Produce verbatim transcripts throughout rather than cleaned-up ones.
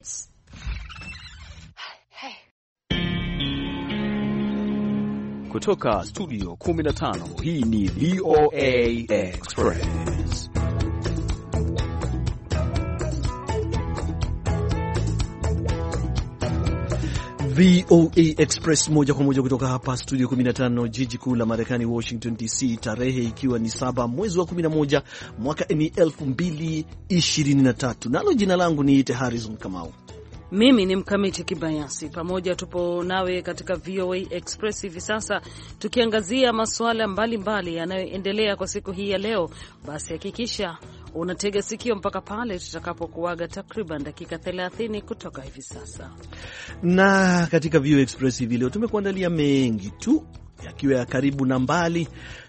Kutoka studio kumi na tano, hii ni V O A Express. V O A Express moja kwa moja kutoka hapa studio kumi na tano, jiji kuu la Marekani, Washington D C, tarehe ikiwa ni saba mwezi wa kumi na moja mwaka ni elfu mbili ishirini na tatu. Nalo jina langu ni Ite Harrison Kamau. Mimi ni Mkamiti Kibayasi. Pamoja tupo nawe katika V O A Express hivi sasa tukiangazia masuala mbalimbali yanayoendelea kwa siku hii ya leo. Basi hakikisha unatega sikio mpaka pale tutakapokuaga takriban dakika thelathini kutoka hivi sasa. Na katika V O A Express hivi leo tumekuandalia mengi tu yakiwa ya karibu na mbali,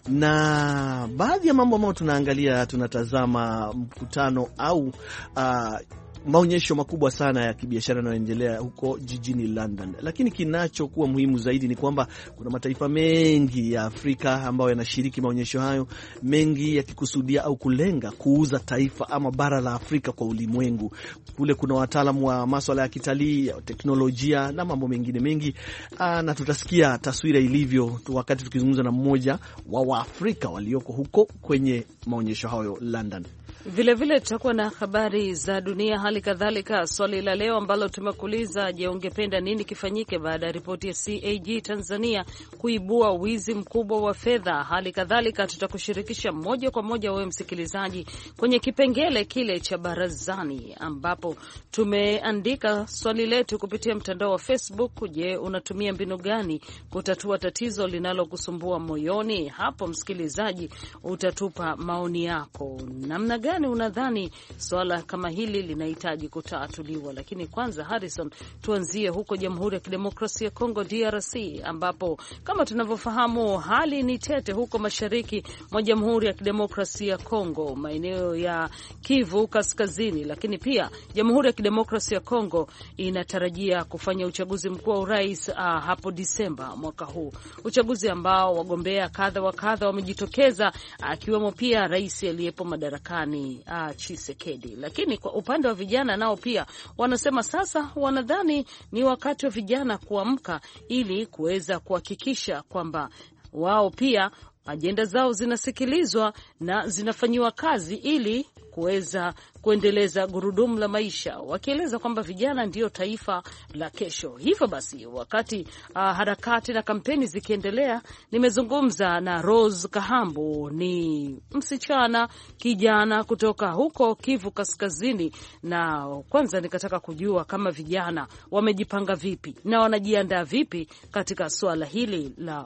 na baadhi ya mambo ambayo tunaangalia, tunatazama mkutano au uh, maonyesho makubwa sana ya kibiashara yanayoendelea huko jijini London. Lakini kinachokuwa muhimu zaidi ni kwamba kuna mataifa mengi ya Afrika ambayo yanashiriki maonyesho hayo, mengi yakikusudia au kulenga kuuza taifa ama bara la Afrika kwa ulimwengu. Kule kuna wataalamu wa masuala ya kitalii, ya teknolojia na mambo mengine mengi. Aa, na tutasikia taswira ilivyo wakati tukizungumza na mmoja wa Waafrika walioko huko kwenye maonyesho hayo London. Vile vile tutakuwa na habari za dunia, hali kadhalika swali la leo ambalo tumekuuliza, je, ungependa nini kifanyike baada ya ripoti ya C A G Tanzania kuibua wizi mkubwa wa fedha. Hali kadhalika tutakushirikisha moja kwa moja wewe msikilizaji kwenye kipengele kile cha barazani, ambapo tumeandika swali letu kupitia mtandao wa Facebook. Je, unatumia mbinu gani kutatua tatizo linalokusumbua moyoni? Hapo msikilizaji utatupa maoni yako. Namna gani unadhani swala kama hili linahitaji kutatuliwa? Lakini kwanza, Harrison, tuanzie huko Jamhuri ya Kidemokrasia ya Kongo D R C, ambapo kama tunavyofahamu hali ni tete huko mashariki mwa Jamhuri ya Kidemokrasia ya Kongo, maeneo ya Kivu Kaskazini. Lakini pia Jamhuri ya Kidemokrasia ya Kongo inatarajia kufanya uchaguzi mkuu wa urais uh, hapo Disemba mwaka huu, uchaguzi ambao wagombea kadha wa kadha wamejitokeza, akiwemo uh, pia rais aliyepo madarakani Ah, Tshisekedi. Lakini kwa upande wa vijana nao pia wanasema sasa wanadhani ni wakati wa vijana kuamka ili kuweza kuhakikisha kwamba wao pia ajenda zao zinasikilizwa na zinafanyiwa kazi ili kuweza kuendeleza gurudumu la maisha, wakieleza kwamba vijana ndiyo taifa la kesho. Hivyo basi, wakati uh, harakati na kampeni zikiendelea, nimezungumza na Rose Kahambu, ni msichana kijana kutoka huko Kivu Kaskazini, na kwanza nikataka kujua kama vijana wamejipanga vipi na wanajiandaa vipi katika suala hili la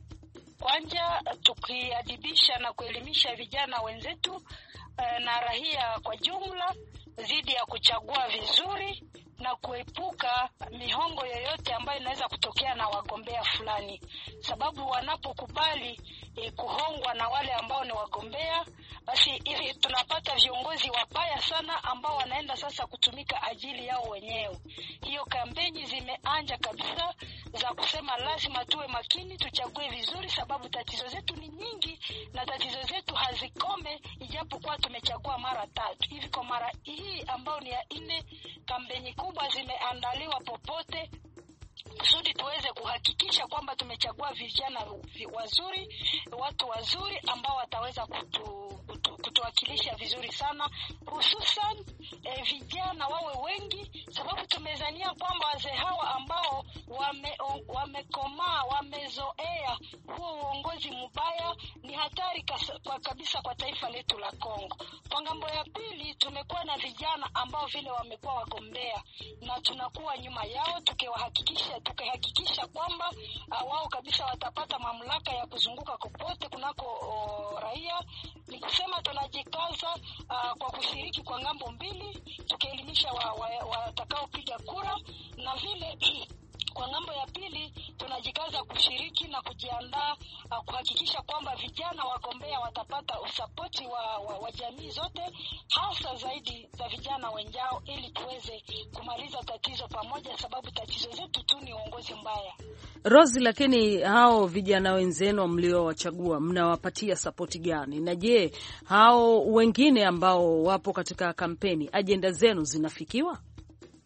Kwanza tukiadibisha na kuelimisha vijana wenzetu na raia kwa jumla dhidi ya kuchagua vizuri na kuepuka mihongo yoyote ambayo inaweza kutokea na wagombea fulani, sababu wanapokubali eh, kuhongwa na wale ambao ni wagombea, basi hivi tunapata viongozi wabaya sana ambao wanaenda sasa kutumika ajili yao wenyewe. Hiyo kampeni zimeanja kabisa za kusema lazima tuwe makini, tuchague vizuri, sababu tatizo zetu ni nyingi na tatizo zetu hazikome ijapokuwa tumechagua mara tatu. Hivi kwa mara hii ambao ni ya nne, kampeni kubwa zimeandaliwa popote kusudi tuweze kuhakikisha kwamba tumechagua vijana wazuri, watu wazuri ambao wataweza kutu, kutu, kutuwakilisha vizuri sana, hususan eh, vijana wawe wengi, sababu tumezania kwamba wazee hawa ambao wame, wamekomaa wamezoea huo uongozi mbaya ni hatari kas, kwa kabisa kwa taifa letu la Kongo. Kwa ngambo ya pili, tumekuwa na vijana ambao vile wamekuwa wagombea na tunakuwa nyuma yao tukiwahakikisha tukihakikisha kwamba uh, wao kabisa watapata mamlaka ya kuzunguka kopote kunako uh, raia. Ni kusema tunajikaza uh, kwa kushiriki kwa ngambo mbili, tukielimisha watakao wa, wa piga kura, na vile kwa ngambo ya pili tunajikaza kushiriki na kujiandaa uh, kuhakikisha kwamba vijana wagombea watapata usapoti wa, wa, wa jamii zote, hasa zaidi za vijana wenjao, ili tuweze kumaliza tatizo pamoja, sababu tatizo zetu tu ni uongozi mbaya. Rozi, lakini hao vijana wenzenu mliowachagua mnawapatia sapoti gani? Na je, hao wengine ambao wapo katika kampeni, ajenda zenu zinafikiwa?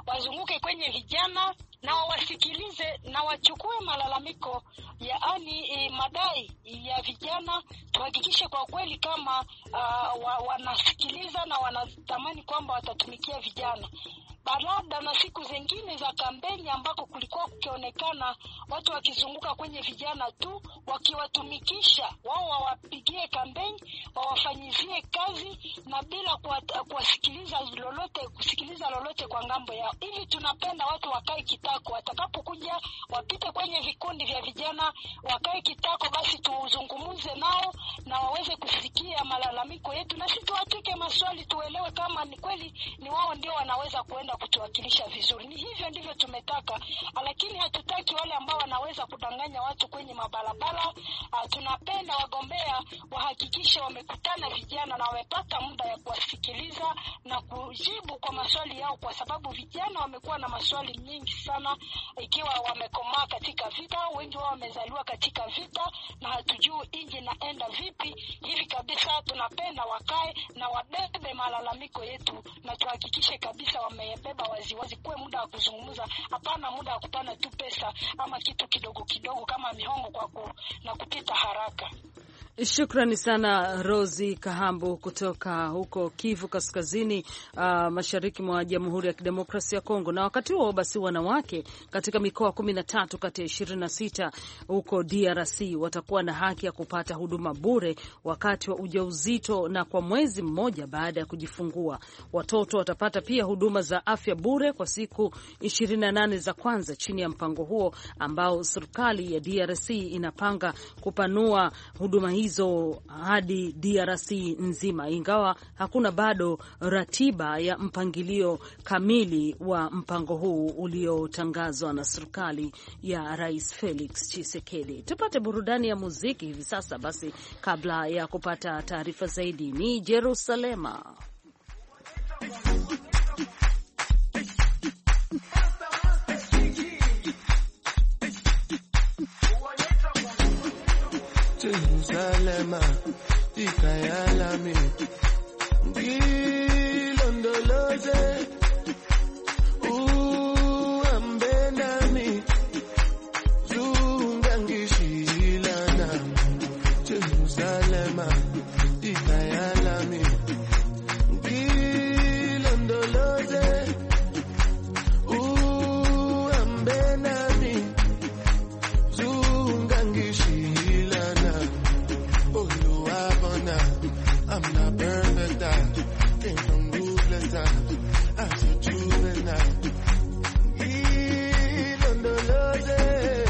wazunguke kwenye vijana na wasikilize na wachukue malalamiko, yaani e, madai ya vijana. Tuhakikishe kwa kweli kama uh, wa, wanasikiliza na wanatamani kwamba watatumikia vijana. Baada na siku zingine za kampeni ambako kulikuwa kukionekana watu wakizunguka kwenye vijana tu wakiwatumikisha, wao wawapigie kampeni, wawafanyizie kazi na bila kuwasikiliza lolote, kusikiliza lolote kwa ngambo yao. Hivi tunapenda watu wakae kitako, watakapokuja wapite kwenye vikundi vya vijana, wakae kitako, basi tuzungumuze nao na waweze kusikia malalamiko yetu, na sisi tuatike maswali, tuelewe kama ni kweli ni wao ndio wanaweza kuenda kutuwakilisha vizuri. Ni hivyo ndivyo tumetaka, lakini hatutaki wale ambao wanaweza kudanganya watu kwenye mabarabara. Uh, tunapenda wagombea wahakikishe wamekutana vijana na wamepata muda ya kuwasikiliza na kujibu kwa maswali yao, kwa sababu vijana wamekuwa na maswali mengi sana, ikiwa wamekomaa katika vita, wengi wao wamezaliwa katika vita na hatujui inji naenda vipi. Hivi kabisa tunapenda wakae na wabebe malalamiko yetu na tuhakikishe kabisa wamebeba waziwazi, kwa muda wa kuzungumza, hapana muda wa kupana tu pesa ama kitu kidogo kidogo kama mihongo kwa ku, na kupita haraka. Shukrani sana Rosi Kahambu kutoka huko Kivu Kaskazini, uh, mashariki mwa Jamhuri ya Kidemokrasia ya Kongo. Na wakati huo basi, wanawake katika mikoa kumi na tatu kati ya ishirini na sita huko D R C watakuwa na haki ya kupata huduma bure wakati wa ujauzito na kwa mwezi mmoja baada ya kujifungua. Watoto watapata pia huduma za afya bure kwa siku ishirini na nane za kwanza chini ya mpango huo ambao serikali ya D R C inapanga kupanua huduma hizo hadi D R C nzima, ingawa hakuna bado ratiba ya mpangilio kamili wa mpango huu uliotangazwa na serikali ya Rais Felix Tshisekedi. Tupate burudani ya muziki hivi sasa basi, kabla ya kupata taarifa zaidi. Ni Jerusalema. Jerusalema ikayalami ngilondoloze uambenami zungangishilana. Jerusalema ikayalami ngilondoloze uambenami zungangishilana. I'm not perfect, I came from ruthless times as a juvenile. Ilondoloze,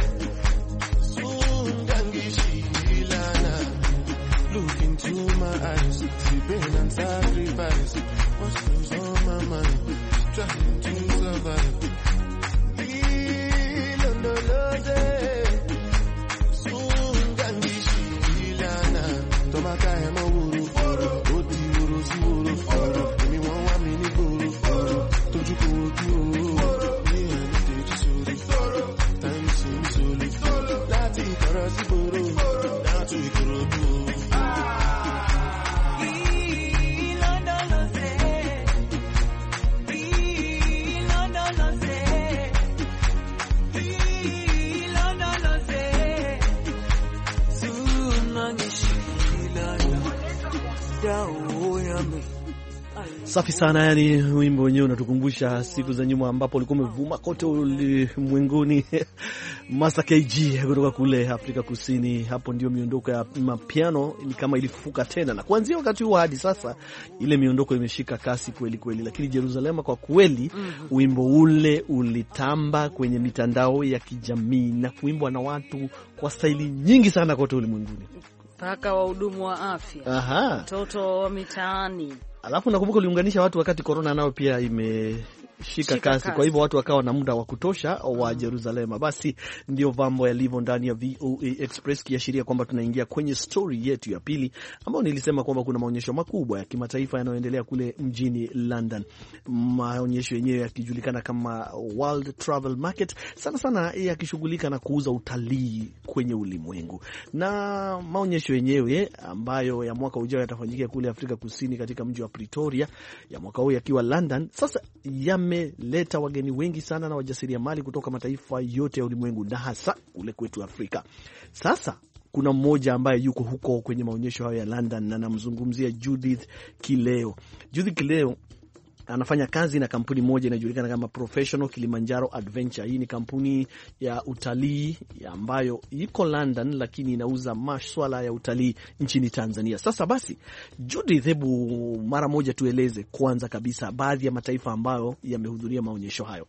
Sungangishilana. Look into my eyes, see pain and sacrifice. What's goes on my mind, trying to survive. Ilondoloze, Sungangishilana. Tomaka hemo wuru foro, oti wuru si wuru foro. Emi won wa mi ni goro foro, toju ko oju o. Mi eni teji sori foro, time si mi soli foro. Lati ikoro si goro, down to Ikorodu. Safi sana, yani wimbo wenyewe unatukumbusha siku za nyuma ambapo ulikuwa umevuma kote ulimwenguni. Master K G kutoka kule Afrika Kusini. Hapo ndio miondoko ya mapiano ni kama ilifufuka tena, na kuanzia wakati huo hadi sasa ile miondoko imeshika kasi kweli kweli. Lakini Jerusalema kwa kweli, mm -hmm. wimbo ule ulitamba kwenye mitandao ya kijamii na kuimbwa na watu kwa staili nyingi sana kote ulimwenguni, mpaka wahudumu wa afya, mtoto wa mitaani. Alafu nakumbuka uliunganisha watu wakati corona nao pia imeshika kasi. kasi. Kwa hivyo watu wakawa na muda wa kutosha wa Jerusalema. Basi ndio mambo yalivyo ndani ya V O A Express, kiashiria kwamba tunaingia kwenye story yetu ya pili, ambayo nilisema kwamba kuna maonyesho makubwa ya kimataifa yanayoendelea kule mjini London. Maonyesho yenyewe yakijulikana kama World Travel Market, sana sana yakishughulika na kuuza utalii kwenye ulimwengu. Na maonyesho yenyewe ambayo ya mwaka ujao yatafanyika kule Afrika Kusini katika mji wa Pretoria, ya mwaka huu yakiwa London, sasa yame yameleta wageni wengi sana na wajasiriamali kutoka mataifa yote ya ulimwengu na hasa ule kwetu Afrika. Sasa kuna mmoja ambaye yuko huko kwenye maonyesho hayo ya London na namzungumzia Judith Kileo. Judith Kileo anafanya kazi na kampuni moja inayojulikana kama Professional Kilimanjaro Adventure. Hii ni kampuni ya utalii ambayo iko London lakini inauza masuala ya utalii nchini Tanzania. Sasa basi, Judith, hebu mara moja tueleze kwanza kabisa baadhi ya mataifa ambayo yamehudhuria maonyesho hayo.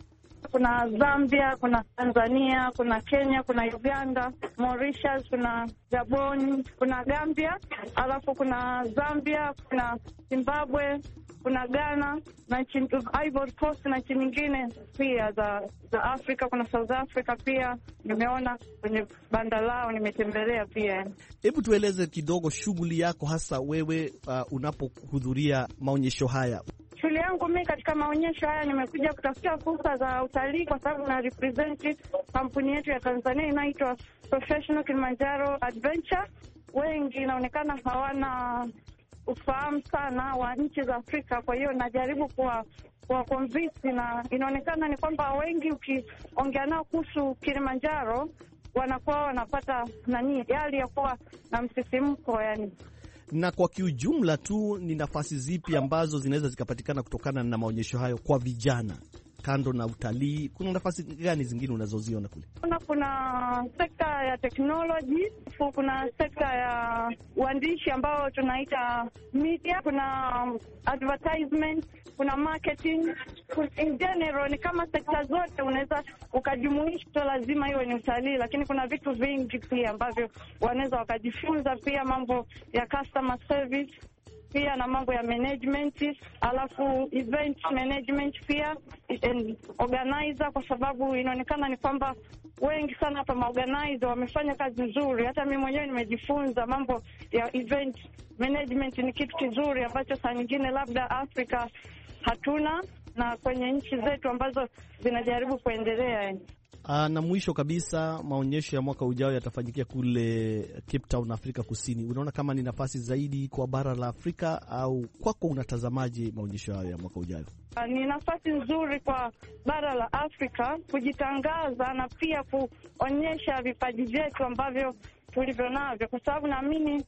Kuna Zambia, kuna Tanzania, kuna Kenya, kuna Uganda, Mauritius, kuna Gabon, kuna Gambia, alafu kuna Zambia, kuna Zimbabwe, kuna Ghana na nchi Ivory Coast na nchi nyingine pia za za Afrika. Kuna South Africa pia nimeona kwenye banda lao, nimetembelea pia. Hebu tueleze kidogo shughuli yako hasa wewe uh, unapohudhuria maonyesho haya. Shughuli yangu mimi katika maonyesho haya nimekuja kutafuta fursa za utalii kwa sababu na represent kampuni yetu ya Tanzania inaitwa Professional Kilimanjaro Adventure. Wengi inaonekana hawana ufahamu sana wa nchi za Afrika, kwa hiyo najaribu kuwa kwa convince, na inaonekana ni kwamba wengi ukiongea nao kuhusu Kilimanjaro wanakuwa wanapata nani hali ya kuwa na msisimko yani. Na kwa kiujumla tu, ni nafasi zipi ambazo zinaweza zikapatikana kutokana na maonyesho hayo kwa vijana? Kando na utalii, kuna nafasi gani zingine unazoziona kule? Kuna, kuna sekta ya technology, kuna sekta ya uandishi ambao tunaita media, kuna advertisement, kuna marketing. In general ni kama sekta zote unaweza ukajumuisha, lazima iwe ni utalii, lakini kuna vitu vingi pia ambavyo wanaweza wakajifunza, pia mambo ya customer service pia na mambo ya management, alafu event management pia and organizer, kwa sababu inaonekana ni kwamba wengi sana hapa maorganizer wamefanya kazi nzuri. Hata mimi mwenyewe nimejifunza mambo ya event management, ni kitu kizuri ambacho saa nyingine labda Afrika hatuna na kwenye nchi zetu ambazo zinajaribu kuendelea yani. Aa, na mwisho kabisa, maonyesho ya mwaka ujao yatafanyikia kule Cape Town, Afrika Kusini. Unaona kama ni nafasi zaidi kwa bara la Afrika, au kwako unatazamaje maonyesho hayo ya mwaka ujao? Ni nafasi nzuri kwa bara la Afrika kujitangaza na pia kuonyesha vipaji vyetu ambavyo tulivyo navyo, kwa sababu naamini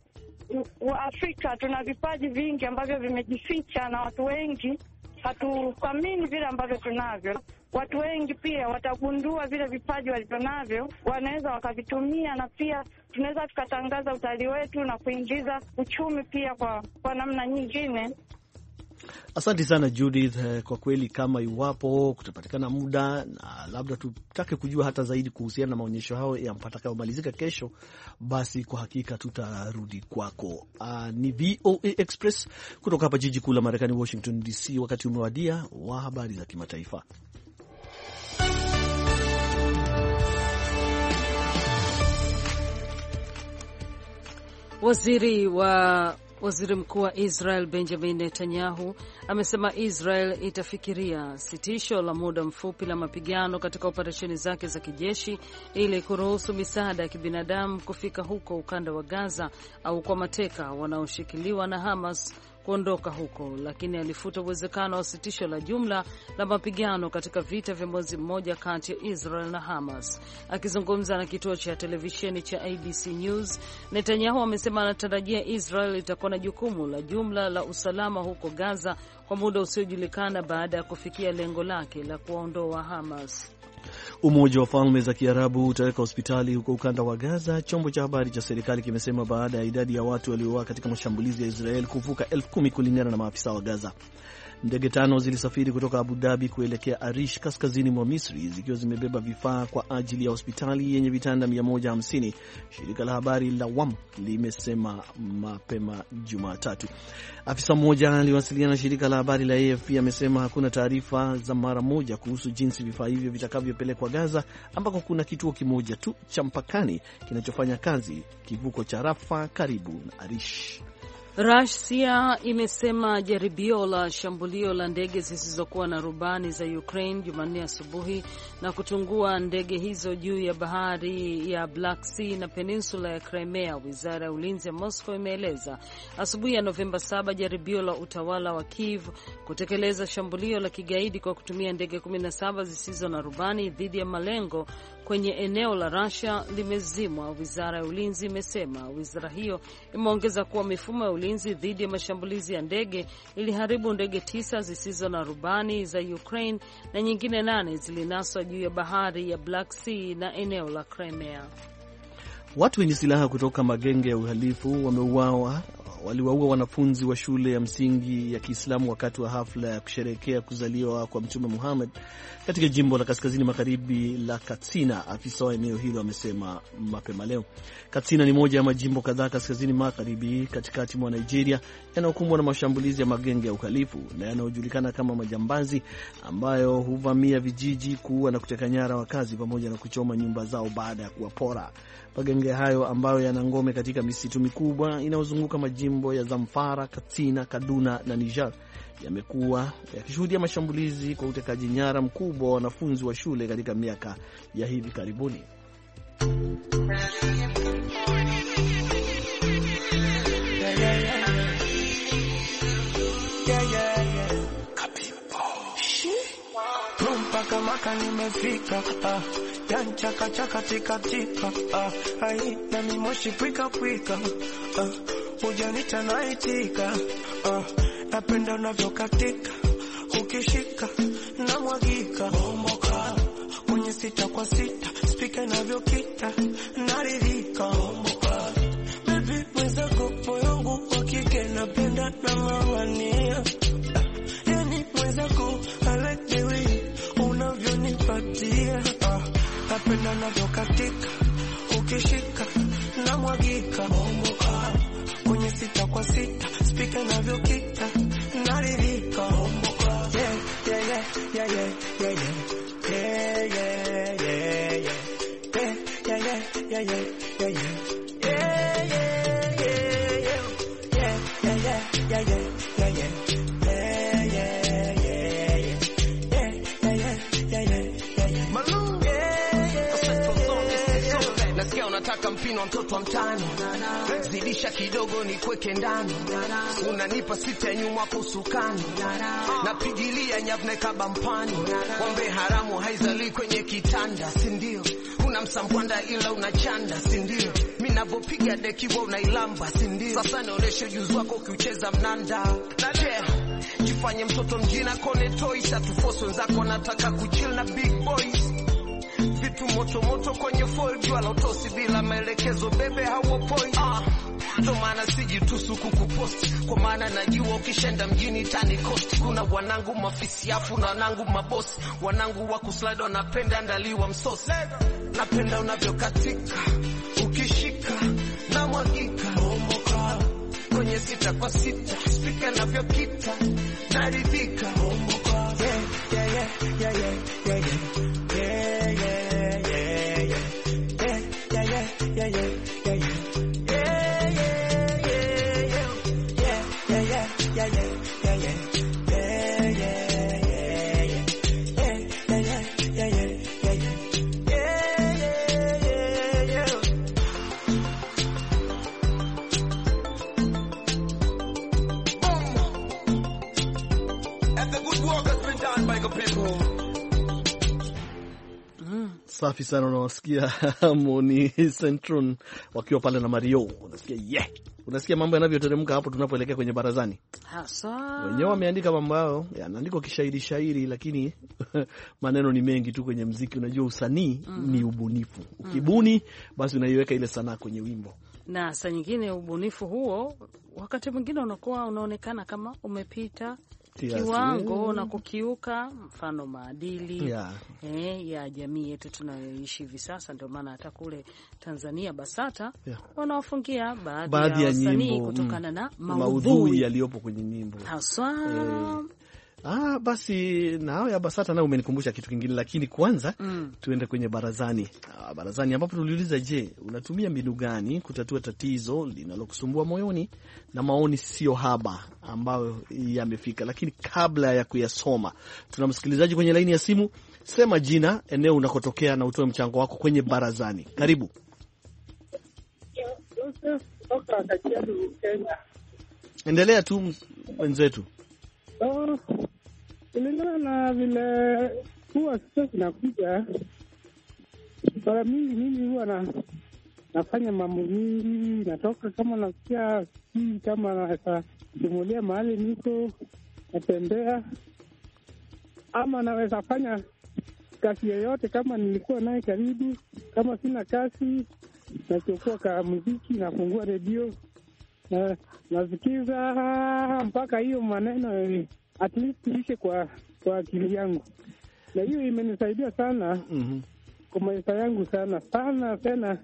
wa Afrika tuna vipaji vingi ambavyo vimejificha na watu wengi hatuthamini vile ambavyo tunavyo. Watu wengi pia watagundua vile vipaji walivyo navyo, wanaweza wakavitumia, na pia tunaweza tukatangaza utalii wetu na kuingiza uchumi pia kwa, kwa namna nyingine. Asante sana Judith, kwa kweli kama iwapo kutapatikana muda na labda tutake kujua hata zaidi kuhusiana na maonyesho hayo yatakayomalizika kesho, basi kwa hakika tutarudi kwako. Uh, ni V O A Express kutoka hapa jiji kuu la Marekani, Washington D C. Wakati umewadia wa habari za kimataifa. Waziri wa Waziri Mkuu wa Israel Benjamin Netanyahu amesema Israel itafikiria sitisho la muda mfupi la mapigano katika operesheni zake za kijeshi ili kuruhusu misaada ya kibinadamu kufika huko ukanda wa Gaza au kwa mateka wanaoshikiliwa na Hamas kuondoka huko, lakini alifuta uwezekano wa sitisho la jumla la mapigano katika vita vya mwezi mmoja kati ya Israel na Hamas. Akizungumza na kituo cha televisheni cha A B C News, Netanyahu amesema anatarajia Israel itakuwa na jukumu la jumla la usalama huko Gaza kwa muda usiojulikana baada ya kufikia lengo lake la kuwaondoa Hamas. Umoja wa Falme za Kiarabu utaweka hospitali huko ukanda wa Gaza, chombo cha habari cha serikali kimesema baada ya idadi ya watu waliouawa katika mashambulizi ya Israel kuvuka elfu kumi kulingana na maafisa wa Gaza. Ndege tano zilisafiri kutoka Abu Dhabi kuelekea Arish kaskazini mwa Misri zikiwa zimebeba vifaa kwa ajili ya hospitali yenye vitanda mia moja hamsini, shirika la habari la W A M limesema mapema Jumatatu. Afisa mmoja aliwasiliana na shirika la habari la A F P amesema hakuna taarifa za mara moja kuhusu jinsi vifaa hivyo vitakavyopelekwa Gaza, ambako kuna kituo kimoja tu cha mpakani kinachofanya kazi, kivuko cha Rafa karibu na Arish. Russia imesema jaribio la shambulio la ndege zisizokuwa na rubani za Ukraine Jumanne asubuhi na kutungua ndege hizo juu ya bahari ya Black Sea na peninsula ya Crimea. Wizara ya ulinzi ya Moscow imeeleza asubuhi ya Novemba saba jaribio la utawala wa Kiev kutekeleza shambulio la kigaidi kwa kutumia ndege kumi na saba zisizo na rubani dhidi ya malengo kwenye eneo la Russia limezimwa, wizara ya ulinzi imesema. Wizara hiyo imeongeza kuwa mifumo ya ulinzi dhidi ya mashambulizi ya ndege iliharibu ndege tisa zisizo na rubani za Ukraine na nyingine nane zilinaswa juu ya bahari ya Black Sea na eneo la Crimea. Watu wenye silaha kutoka magenge ya uhalifu wameuawa waliwaua wanafunzi wa shule ya msingi ya Kiislamu wakati wa hafla ya kusherehekea kuzaliwa kwa Mtume Muhammad katika jimbo la kaskazini magharibi la Katsina, afisa wa eneo hilo amesema mapema leo. Katsina ni moja ya majimbo kadhaa kaskazini magharibi katikati mwa Nigeria yanayokumbwa na mashambulizi ya magenge ya uhalifu na yanayojulikana kama majambazi, ambayo huvamia vijiji, kuua na kuteka nyara wakazi pamoja na kuchoma nyumba zao baada ya kuwapora. Magenge hayo ambayo yana ngome katika misitu mikubwa inayozunguka majimbo ya Zamfara, Katsina, Kaduna na Niger yamekuwa yakishuhudia mashambulizi kwa utekaji nyara mkubwa wa wanafunzi wa shule katika miaka ya hivi karibuni. Maka nimefika ah, yan chaka chaka tika tika ah, ai na mimoshi pwika pwika ah, ujanita naitika ah, napenda unavyokatika ukishika na mwagika bomboka kwenye sita kwa sita speaker inavyokita naridhika bomboka baby mwenzako moyo wangu wa kike napenda na mawania ah, yani mwenzako I like the way unavyonipatia ah, napenda unavyokatika ukishika na mwagika bomboka kwenye sita kwa sita speaker inavyokita naridhika bomboka yeah yeah yeah yeah yeah yeah yeah yeah yeah yeah yeah yeah yeah yeah yeah yeah yeah yeah yeah. Nataka mpino mtoto wa mtani, zidisha kidogo ni kweke ndani, unanipa sita nyuma kusukani, napigilia nyavne kabampani, wambe haramu haizali kwenye kitanda, sindio? Unamsampwanda ila unachanda, sindio? Minavopiga dekiwa unailamba, sindio? Sasa naoneshe ujuzi wako ukiucheza mnanda, yeah. Jifanye mtoto mjina kone toys, atufoso wenzako nataka kuchill na big boys. Vitu moto moto kwenye foil, jua la utosi bila maelekezo bebe hawo point. Ah, ndo maana sijitusu kukupost, kwa maana najua ukishenda mjini tani cost. Kuna wanangu mafisi afu na wanangu mabosi, wanangu wa kuslide wanapenda ndaliwa msosi. Napenda unavyokatika ukishika na mwagika bomboka kwenye sita kwa sita speaker inavyokita naridhika bomboka yeah yeah yeah yeah yeah yeah yeah yeah. Yeah, yeah, yeah, yeah. Yeah, yeah, yeah, yeah. Yeah, yeah, yeah, yeah, yeah, yeah. Yeah, yeah, yeah, yeah. Yeah, yeah, yeah, yeah, yeah, yeah. Yeah, yeah, yeah, yeah. And the good work has been done by the people. Safi sana, unawasikia Moni Centron wakiwa pale na Mario, unasikia yeah, unasikia mambo yanavyoteremka hapo tunapoelekea kwenye barazani. Hasa wenyewe wameandika mambo yao, yanaandikwa kishairi shairi, lakini maneno ni mengi tu kwenye muziki. Unajua usanii mm -hmm. ni ubunifu, ukibuni mm -hmm. basi unaiweka ile sanaa kwenye wimbo, na saa nyingine ubunifu huo wakati mwingine unakuwa unaonekana kama umepita kiwango na kukiuka mfano maadili yeah. eh, ya jamii yetu tunayoishi hivi sasa. Ndio maana hata kule Tanzania BASATA yeah. wanawafungia baadhi, baadhi ya wasanii kutokana mm, na maudhui yaliyopo kwenye nyimbo haswa eh. Ah, basi nao ya BASATA nao umenikumbusha kitu kingine, lakini kwanza mm. tuende kwenye barazani. Ah, barazani ambapo tuliuliza, je, unatumia mbinu gani kutatua tatizo linalokusumbua moyoni? Na maoni sio haba ambayo yamefika, lakini kabla ya kuyasoma, tuna msikilizaji kwenye laini ya simu. Sema jina, eneo unakotokea na utoe mchango wako kwenye barazani. Karibu. Endelea tu wenzetu. Oh, kulingana na vile huwa sasa inakuja, mara mingi mimi huwa na nafanya mambo mingi, natoka kama nasikia hii kama naweza simulia mahali niko, natembea, ama naweza fanya kazi yoyote kama nilikuwa naye karibu. Kama sina kazi, nachukua ka muziki, nafungua redio na nasikiza mpaka hiyo maneno at least ishe kwa kwa akili yangu, na hiyo imenisaidia sana mm-hmm. kwa maisha yangu sana sana tena,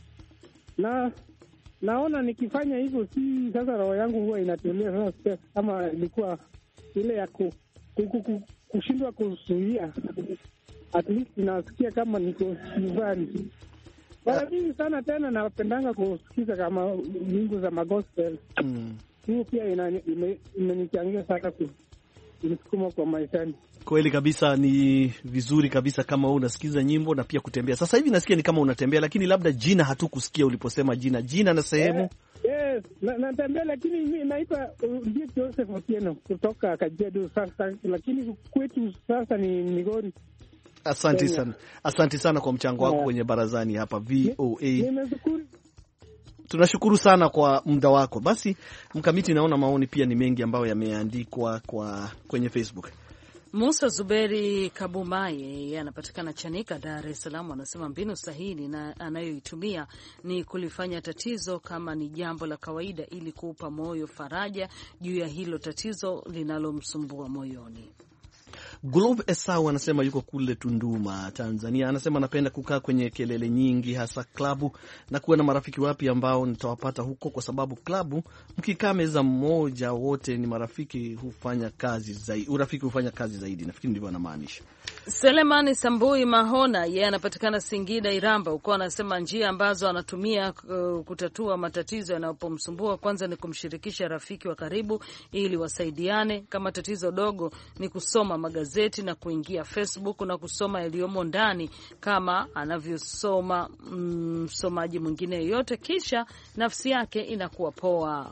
na naona nikifanya hivyo, si sasa roho yangu huwa inatulia sasa, kama ilikuwa ile ya ku, ku, ku, ku, kushindwa kuzuia, at least nasikia kama niko nyumbani. Mara mingi sana tena napendanga kusikiza kama nyimbo za magospel. Mm. Hiyo pia imenichangia sana kunisukuma kwa maishani. Kweli kabisa, ni vizuri kabisa kama wewe unasikiza nyimbo na pia kutembea. Sasa hivi nasikia ni kama unatembea, lakini labda jina hatukusikia uliposema jina. Jina na sehemu? Yes, yes. Na, natembea lakini mimi naitwa ndiye Joseph Otieno kutoka Kajiado sasa, lakini kwetu sasa ni Migori. Asante sana. Asante sana kwa mchango wako kwenye barazani hapa V O A. Nimeshukuru. Tunashukuru sana kwa muda wako. Basi Mkamiti, naona maoni pia ni mengi ambayo yameandikwa kwa kwenye Facebook. Musa Zuberi Kabumaye, yeye anapatikana Chanika, Dar es Salaam, anasema mbinu sahihi na anayoitumia ni kulifanya tatizo kama ni jambo la kawaida ili kuupa moyo faraja juu ya hilo tatizo linalomsumbua moyoni. Globe Esau anasema yuko kule Tunduma, Tanzania. Anasema anapenda kukaa kwenye kelele nyingi, hasa klabu, na kuwa na marafiki wapya ambao nitawapata huko, kwa sababu klabu mkikaa meza mmoja wote ni marafiki, hufanya kazi zaidi, urafiki hufanya kazi zaidi. Nafikiri ndivyo anamaanisha. Selemani Sambui Mahona, yeye yeah, anapatikana Singida Iramba huko, anasema njia ambazo anatumia uh, kutatua matatizo yanayopomsumbua, kwanza ni kumshirikisha rafiki wa karibu ili wasaidiane. Kama tatizo dogo ni kusoma magazeti na kuingia Facebook na kusoma yaliyomo ndani kama anavyosoma msomaji mm, mwingine yoyote, kisha nafsi yake inakuwa poa.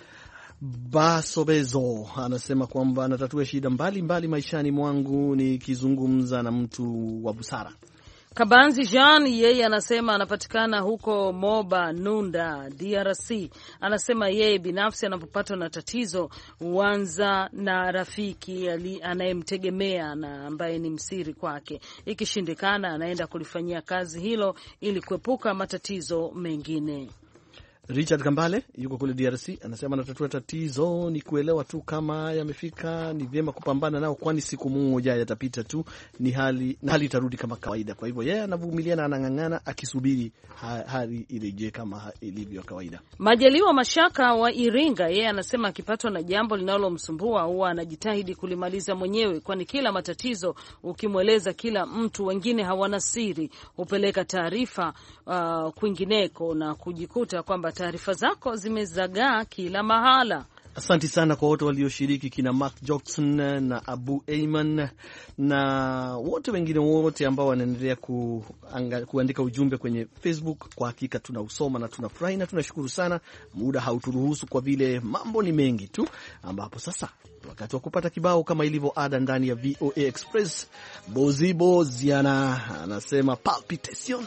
Basobezo anasema kwamba anatatua shida mbalimbali mbali maishani mwangu nikizungumza na mtu wa busara. Kabanzi Jean, yeye anasema anapatikana huko Moba Nunda, D R C. Anasema yeye binafsi anapopatwa na tatizo huanza na rafiki anayemtegemea na ambaye ni msiri kwake. Ikishindikana anaenda kulifanyia kazi hilo ili kuepuka matatizo mengine. Richard Kambale yuko kule D R C, anasema anatatua tatizo ni kuelewa tu kama yamefika, ni vyema kupambana nao, kwani siku moja yatapita tu, ni hali na hali itarudi kama kawaida. Kwa hivyo yeye yeah, anavumilia na anang'ang'ana akisubiri hali irejee kama ilivyo kawaida. Majaliwa Mashaka wa Iringa, yeye anasema akipatwa na jambo linalomsumbua huwa anajitahidi kulimaliza mwenyewe, kwani kila matatizo ukimweleza kila mtu, wengine hawana siri, hupeleka taarifa uh, kwingineko na kujikuta kwamba taarifa zako zimezagaa kila mahala. Asante sana kwa wote walioshiriki, kina Mark Jackson na Abu Ayman na wote wengine wote ambao wanaendelea ku, kuandika ujumbe kwenye Facebook. Kwa hakika tunausoma na tunafurahi na tunashukuru sana. Muda hauturuhusu kwa vile mambo ni mengi tu, ambapo sasa wakati wa kupata kibao kama ilivyo ada ndani ya V O A Express. Bozibo Ziana anasema palpitation.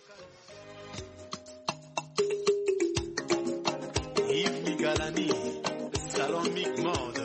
Galani, Salon Mic Mode.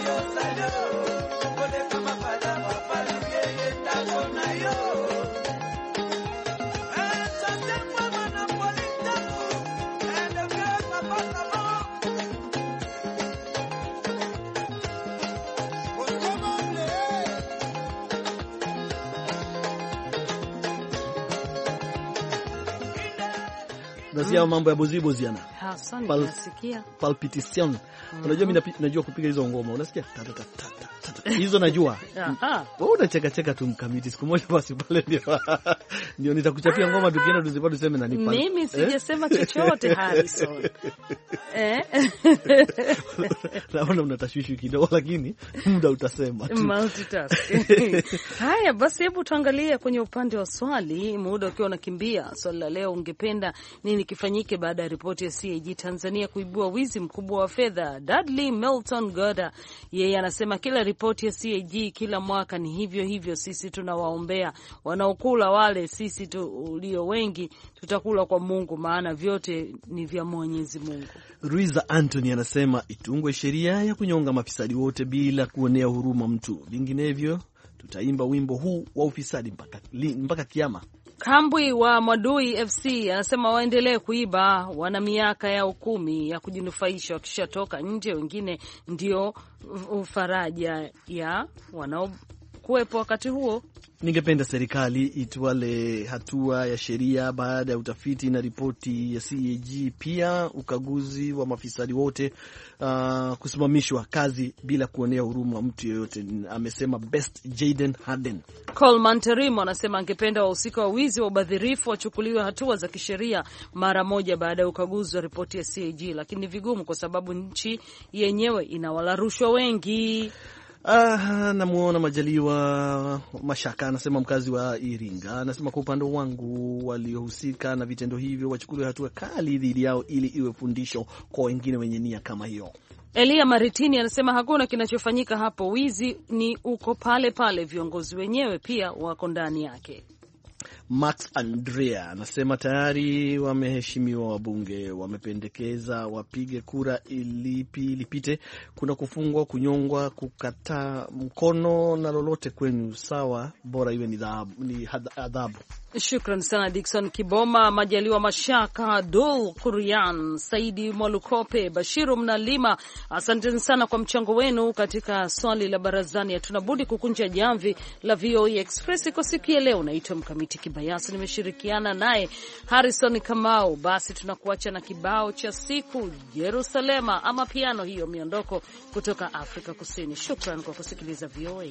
Nasikia mambo ya bozi bozi yana. Hasani nasikia. Palpitation. Mm-hmm. Unajua mimi najua kupiga hizo ngoma. Unasikia? Tata tata tata. Hizo najua. Aha. Wewe unacheka cheka tu Mkamiti. Siku moja basi pale ndio. Ndio nitakuchapia ngoma tukienda tuzipate tuseme nani pale. Mimi sijasema chochote Harrison. Eh? Naona unatashwishi kidogo lakini muda utasema tu. Multitask. Haya basi hebu tuangalie kwenye upande wa swali, muda ukiwa unakimbia. Swali la leo, ungependa nini kifanyike baada ya ripoti ya C A G Tanzania kuibua wizi mkubwa wa fedha? Dudley Milton Goda yeye anasema kila ripoti ya C A G kila mwaka ni hivyo hivyo, sisi tunawaombea wanaokula wale, sisi tulio wengi tutakula kwa Mungu, maana vyote ni vya Mwenyezi Mungu. Ruiza Anthony anasema itungwe sheria ya kunyonga mafisadi wote bila kuonea huruma mtu, vinginevyo tutaimba wimbo huu wa ufisadi mpaka, mpaka kiama. Kambwi wa Mwadui F C anasema waendelee kuiba, wana miaka ya ukumi ya kujinufaisha, wakishatoka nje wengine ndio faraja ya wanaokuwepo wakati huo. Ningependa serikali itwale hatua ya sheria baada ya utafiti na ripoti ya C A G, pia ukaguzi wa mafisadi wote uh, kusimamishwa kazi bila kuonea huruma mtu yeyote, amesema Best Jaden Harden. Coleman Terimo anasema angependa wahusika wa wizi wa ubadhirifu wachukuliwe hatua za kisheria mara moja baada ya ukaguzi wa ripoti ya C A G, lakini ni vigumu kwa sababu nchi yenyewe inawala rushwa wengi. Ah, namuona Majaliwa Mashaka anasema mkazi wa Iringa, anasema kwa upande wangu waliohusika na vitendo hivyo wachukuliwe hatua kali dhidi yao ili iwe fundisho kwa wengine wenye nia kama hiyo. Elia Maritini anasema hakuna kinachofanyika hapo, wizi ni uko pale pale, viongozi wenyewe pia wako ndani yake. Max Andrea anasema tayari wameheshimiwa, wabunge wamependekeza wapige kura ilipi lipite, kuna kufungwa, kunyongwa, kukata mkono na lolote kwenu sawa, bora iwe ni ni adhabu. Shukran sana Dickson Kiboma, Majaliwa Mashaka, Dul Kurian, Saidi Mwalukope, Bashiru Mnalima, asante sana kwa mchango wenu katika swali la barazani. Hatunabudi kukunja jamvi la V O E Express kwa siku ya leo. Naitwa Mkamiti Kibayasi, nimeshirikiana naye Harrison Kamau. Basi tunakuacha na kibao cha siku Yerusalema, ama piano hiyo miondoko kutoka Afrika Kusini. Shukran kwa kusikiliza V O A.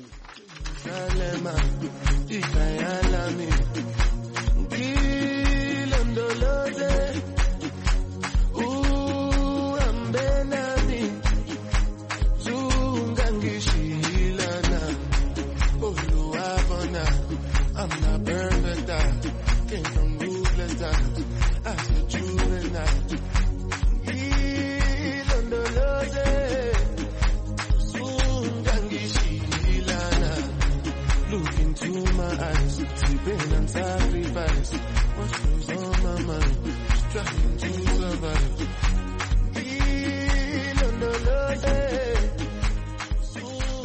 I'm not perfect, I came from ruthless times. I said juvenile. Look into my eyes, see pain and sacrifice. What's on my mind? Struck into